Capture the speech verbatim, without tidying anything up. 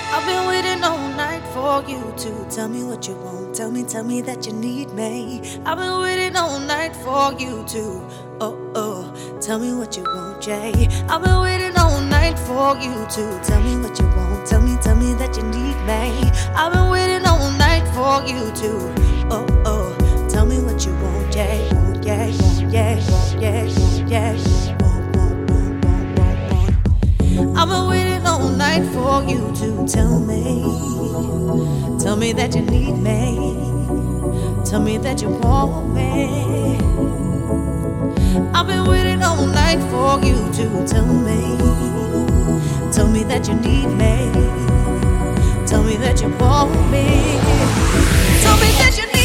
I've been waiting all night for you to tell me what you want. Tell me, tell me that you need me. I've been waiting all night for you to, oh, oh, tell me what you want, Jay. I've been waiting all night for you to tell me what you want. Tell me, tell me that you need me. I've been waiting all night for you to, oh, oh, tell me what you want, Jay. Want, yeah, want, yeah, want, yeah, want, yeah, want, want, want, want, want, want. I've been waiting all night for you to tell me, tell me that you need me, tell me that you want me. I've been waiting all night for you to tell me, tell me that you need me, tell me that you want me, tell me that you need me.